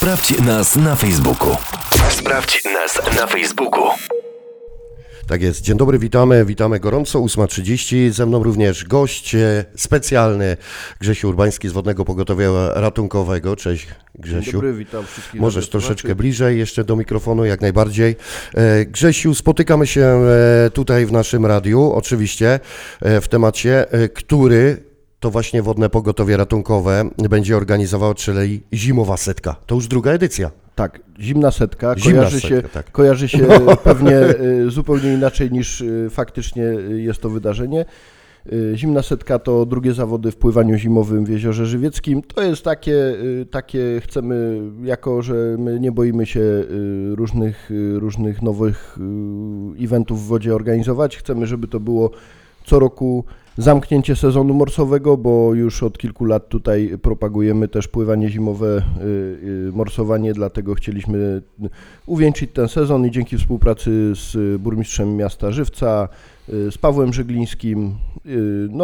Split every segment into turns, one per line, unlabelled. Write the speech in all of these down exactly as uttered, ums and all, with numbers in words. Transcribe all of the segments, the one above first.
Sprawdź nas na Facebooku. Sprawdź nas na Facebooku.
Tak jest. Dzień dobry, witamy, witamy gorąco, ósma trzydzieści. Ze mną również gość specjalny, Grzesiu Urbański z Wodnego Pogotowia Ratunkowego. Cześć, Grzesiu.
Dzień dobry, witam wszystkich.
Możesz troszeczkę bliżej jeszcze do mikrofonu, jak najbardziej. Grzesiu, spotykamy się tutaj w naszym radiu, oczywiście w temacie, który to właśnie Wodne Pogotowie Ratunkowe będzie organizowało, czyli Zimowa Setka. To już druga edycja.
Tak, zimna setka,
Zimna
kojarzy,
setka,
się,
tak.
kojarzy się no. pewnie zupełnie inaczej niż faktycznie jest to wydarzenie. Zimna setka to drugie zawody w pływaniu zimowym w Jeziorze Żywieckim. To jest takie, takie chcemy, jako że my nie boimy się różnych, różnych nowych eventów w wodzie organizować, chcemy, żeby to było co roku zamknięcie sezonu morsowego, bo już od kilku lat tutaj propagujemy też pływanie zimowe, morsowanie, dlatego chcieliśmy uwieńczyć ten sezon i dzięki współpracy z burmistrzem miasta Żywca, z Pawłem Żeglińskim, no,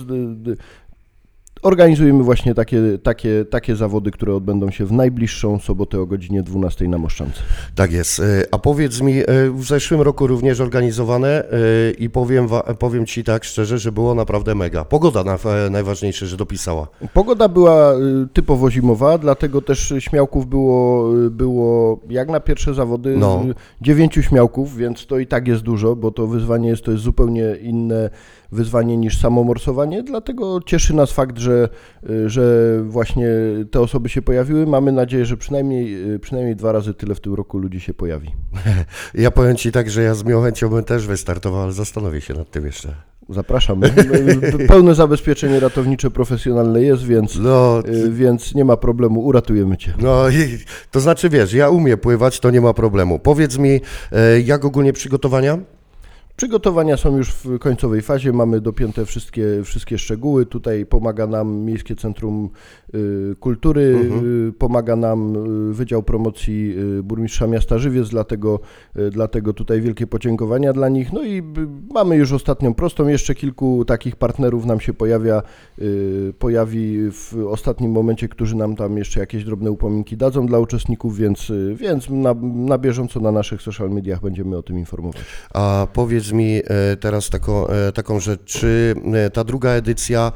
organizujemy właśnie takie, takie, takie zawody, które odbędą się w najbliższą sobotę o godzinie dwunastej na Moszczance.
Tak jest. A powiedz mi, w zeszłym roku również organizowane i powiem, powiem Ci tak szczerze, że było naprawdę mega. Pogoda na, najważniejsze, że dopisała.
Pogoda była typowo zimowa, dlatego też śmiałków było, było jak na pierwsze zawody
no.
dziewięciu śmiałków, więc to i tak jest dużo, bo to wyzwanie jest, to jest zupełnie inne wyzwanie niż samo morsowanie, dlatego cieszy nas fakt, że, że właśnie te osoby się pojawiły. Mamy nadzieję, że przynajmniej, przynajmniej dwa razy tyle w tym roku ludzi się pojawi.
Ja powiem Ci tak, że ja z miłą chęcią bym też wystartował, ale zastanowię się nad tym jeszcze.
Zapraszamy. Pełne zabezpieczenie ratownicze profesjonalne jest, więc, no, więc nie ma problemu, uratujemy Cię.
No i to znaczy, wiesz, ja umiem pływać, to nie ma problemu. Powiedz mi, jak ogólnie przygotowania?
Przygotowania są już w końcowej fazie, mamy dopięte wszystkie, wszystkie szczegóły. Tutaj pomaga nam Miejskie Centrum Kultury, mhm. pomaga nam Wydział Promocji Burmistrza Miasta Żywiec, dlatego, dlatego tutaj wielkie podziękowania dla nich. No i mamy już ostatnią prostą, jeszcze kilku takich partnerów nam się pojawia, pojawi w ostatnim momencie, którzy nam tam jeszcze jakieś drobne upominki dadzą dla uczestników, więc, więc na, na bieżąco na naszych social mediach będziemy o tym informować.
A powiedz mi teraz taką, taką rzecz, czy ta druga edycja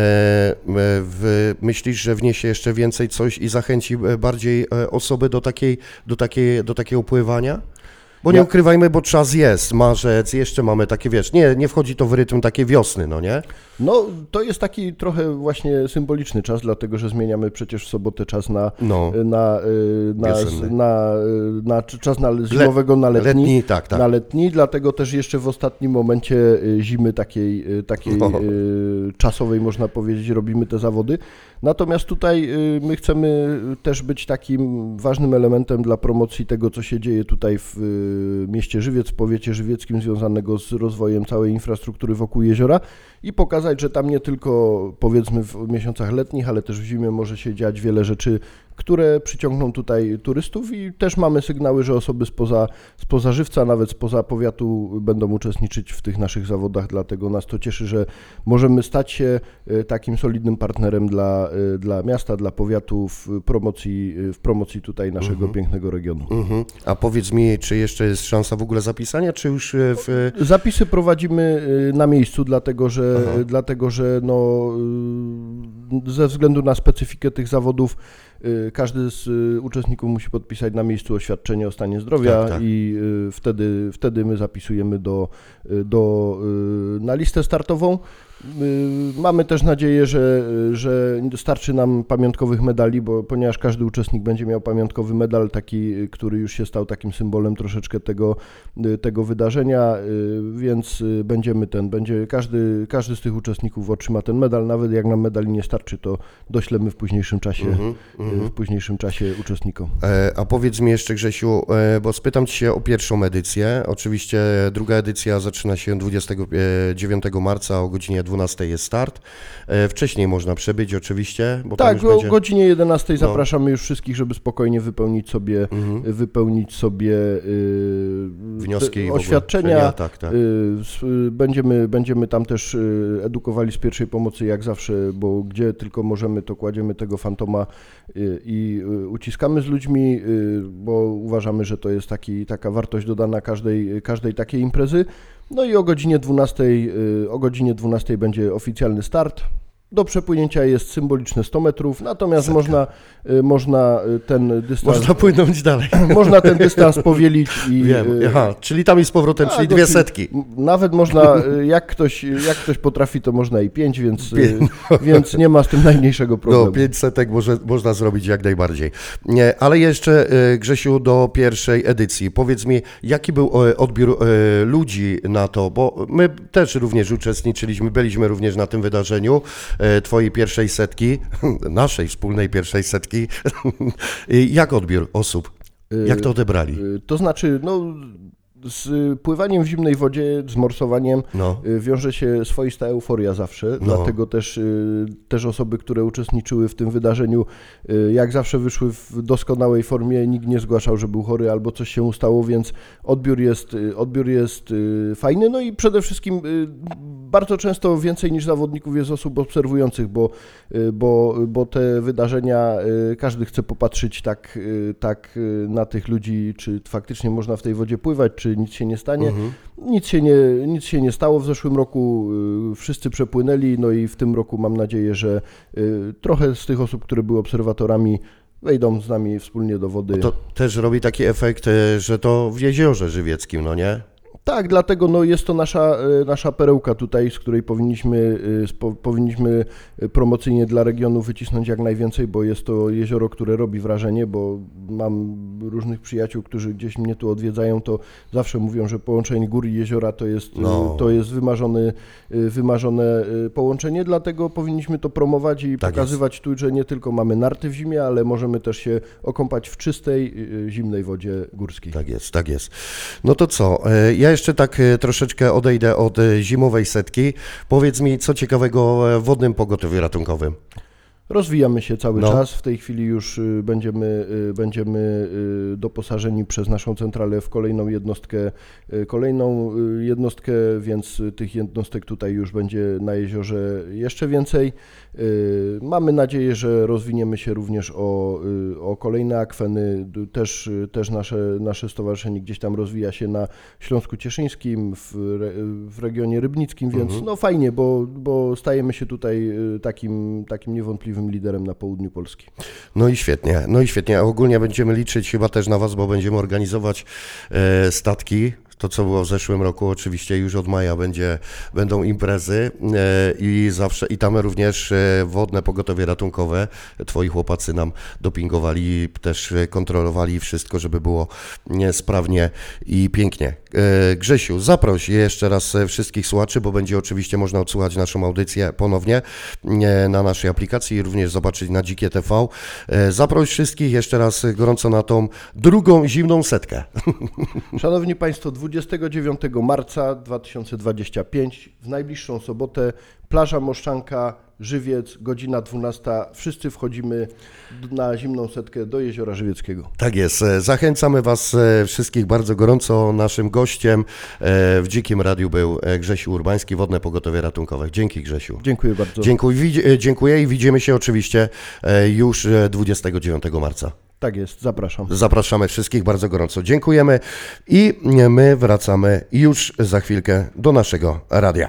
w, myślisz, że wniesie jeszcze więcej coś i zachęci bardziej osoby do takiej, do takiej, do takiego pływania? Bo nie ja... ukrywajmy, bo czas jest, marzec, jeszcze mamy takie, wiesz, nie, nie wchodzi to w rytm takiej wiosny, no nie?
No, to jest taki trochę właśnie symboliczny czas, dlatego że zmieniamy przecież w sobotę czas na,
no.
na, na, na, na czas na zimowego na letni,
letni tak, tak.
na letni, dlatego też jeszcze w ostatnim momencie zimy takiej, takiej no. czasowej, można powiedzieć, robimy te zawody. Natomiast tutaj my chcemy też być takim ważnym elementem dla promocji tego, co się dzieje tutaj w mieście Żywiec, w powiecie żywieckim, związanego z rozwojem całej infrastruktury wokół jeziora i pokazać, że tam nie tylko powiedzmy w miesiącach letnich, ale też w zimie może się dziać wiele rzeczy, które przyciągną tutaj turystów i też mamy sygnały, że osoby spoza, spoza Żywca, nawet spoza powiatu będą uczestniczyć w tych naszych zawodach, dlatego nas to cieszy, że możemy stać się takim solidnym partnerem dla, dla miasta, dla powiatu w promocji, w promocji tutaj naszego uh-huh. pięknego regionu.
Uh-huh. A powiedz mi, czy jeszcze jest szansa w ogóle zapisania, czy już w...
Zapisy prowadzimy na miejscu, dlatego że, uh-huh. dlatego, że no, ze względu na specyfikę tych zawodów każdy z uczestników musi podpisać na miejscu oświadczenie o stanie zdrowia tak, tak. i wtedy, wtedy my zapisujemy do, do, na listę startową. Mamy też nadzieję, że, że starczy nam pamiątkowych medali, bo ponieważ każdy uczestnik będzie miał pamiątkowy medal, taki, który już się stał takim symbolem troszeczkę tego, tego wydarzenia, więc będziemy ten, będzie każdy, każdy z tych uczestników otrzyma ten medal, nawet jak nam medali nie starczy, to doślemy w późniejszym czasie, mm-hmm, w późniejszym czasie uczestnikom.
A powiedz mi jeszcze, Grzesiu, bo spytam Cię się o pierwszą edycję. Oczywiście druga edycja zaczyna się dwudziestego dziewiątego marca o godzinie dwunastej jest start. Wcześniej można przebyć oczywiście, bo tam
Tak,
już
o
będzie...
godzinie jedenastej zapraszamy już wszystkich, żeby spokojnie wypełnić sobie,
Mhm.
wypełnić sobie y,
Wnioski
te
i w ogóle.
oświadczenia.
Ja, tak, tak.
Y, s- y, będziemy, będziemy tam też y, edukowali z pierwszej pomocy, jak zawsze, bo gdzie tylko możemy, to kładziemy tego fantoma y, i y, uciskamy z ludźmi, y, bo uważamy, że to jest taki, taka wartość dodana każdej, każdej takiej imprezy. No i o godzinie dwunastej, y, o godzinie dwunastej będzie oficjalny start. Do przepłynięcia jest symboliczne sto metrów, natomiast
Setka.
można, y, można y, ten dystans
Można płynąć dalej.
można ten dystans powielić i
Wiem.
y,
Aha, czyli tam i z powrotem,
a,
czyli
go-
dwie setki.
m- Nawet można, y, jak ktoś, jak ktoś potrafi, to można i pięć, więc, y,
Pię-
więc nie ma z tym najmniejszego problemu.
No, pięć setek może, można zrobić jak najbardziej. Nie, ale jeszcze, e, Grzesiu, do pierwszej edycji. Powiedz mi, jaki był e, odbiór e, ludzi na to, bo my też również uczestniczyliśmy, byliśmy również na tym wydarzeniu, e, twojej pierwszej setki, naszej wspólnej pierwszej setki. I jak odbiór osób? Jak to odebrali?
Y, To znaczy, no, z pływaniem w zimnej wodzie, z morsowaniem
No.
y, wiąże się swoista euforia zawsze,
No.
dlatego też, y, też osoby, które uczestniczyły w tym wydarzeniu, y, jak zawsze wyszły w doskonałej formie, nikt nie zgłaszał, że był chory albo coś się ustało, więc odbiór jest, y, odbiór jest y, fajny, no i przede wszystkim y, bardzo często więcej niż zawodników jest osób obserwujących, bo, y, bo, bo te wydarzenia, y, każdy chce popatrzeć tak, y, tak y, na tych ludzi, czy faktycznie można w tej wodzie pływać, czy nic się nie stanie.
Mhm.
Nic się nie, nic się nie stało. W zeszłym roku y, wszyscy przepłynęli, no i w tym roku mam nadzieję, że y, trochę z tych osób, które były obserwatorami, wejdą z nami wspólnie do wody.
To też robi taki efekt, e, że to w Jeziorze Żywieckim, no nie?
Tak, dlatego no, jest to nasza, y, nasza perełka tutaj, z której powinniśmy, y, spo, powinniśmy promocyjnie dla regionu wycisnąć jak najwięcej, bo jest to jezioro, które robi wrażenie, bo mam różnych przyjaciół, którzy gdzieś mnie tu odwiedzają, to zawsze mówią, że połączenie gór i jeziora to jest, y,
No.
to jest wymarzony, y, wymarzone y, połączenie, dlatego powinniśmy to promować i
Tak
pokazywać tu, że nie tylko mamy narty w zimie, ale możemy też się okąpać w czystej, y, zimnej wodzie górskiej.
Tak jest, tak jest. No to co, e, ja jeszcze tak e, troszeczkę odejdę od e, zimowej setki. Powiedz mi, co ciekawego e, w wodnym pogotowiu ratunkowym?
Rozwijamy się cały
No.
czas. W tej chwili już y, będziemy, y, będziemy y, doposażeni przez naszą centralę w kolejną jednostkę, y, kolejną y, jednostkę, więc y, tych jednostek tutaj już będzie na jeziorze jeszcze więcej. Y, Mamy nadzieję, że rozwiniemy się również o, y, o kolejne akweny. D- Też, y, też nasze, nasze stowarzyszenie gdzieś tam rozwija się na Śląsku Cieszyńskim, w, re, w regionie rybnickim, więc
Mhm.
no fajnie, bo, bo stajemy się tutaj y, takim, takim niewątpliwym liderem na południu Polski.
No i świetnie, no i świetnie. A ogólnie będziemy liczyć chyba też na Was, bo będziemy organizować e, statki. To, co było w zeszłym roku, oczywiście już od maja będzie, będą imprezy e, i zawsze, i tam również e, wodne pogotowie ratunkowe. Twoi chłopacy nam dopingowali, też e, kontrolowali wszystko, żeby było e, sprawnie i pięknie. E, Grzesiu, zaproś jeszcze raz e, wszystkich słuchaczy, bo będzie oczywiście można odsłuchać naszą audycję ponownie e, na naszej aplikacji i również zobaczyć na Dzikie T V. E, zaproś wszystkich jeszcze raz gorąco na tą drugą zimną setkę.
Szanowni Państwo, dwudziestego dziewiątego marca dwa tysiące dwudziestego piątego w najbliższą sobotę plaża Moszczanka, Żywiec, godzina dwunasta. Wszyscy wchodzimy na zimną setkę do Jeziora Żywieckiego.
Tak jest. Zachęcamy Was e, wszystkich bardzo gorąco. Naszym gościem e, w Dzikim Radiu był e, Grzesiu Urbański, Wodne Pogotowie Ratunkowe. Dzięki, Grzesiu.
Dziękuję bardzo.
Dziękuję, widz- e, dziękuję i widzimy się oczywiście e, już e, dwudziestego dziewiątego marca.
Tak jest, zapraszam.
Zapraszamy wszystkich bardzo gorąco. Dziękujemy i my wracamy już za chwilkę do naszego radia.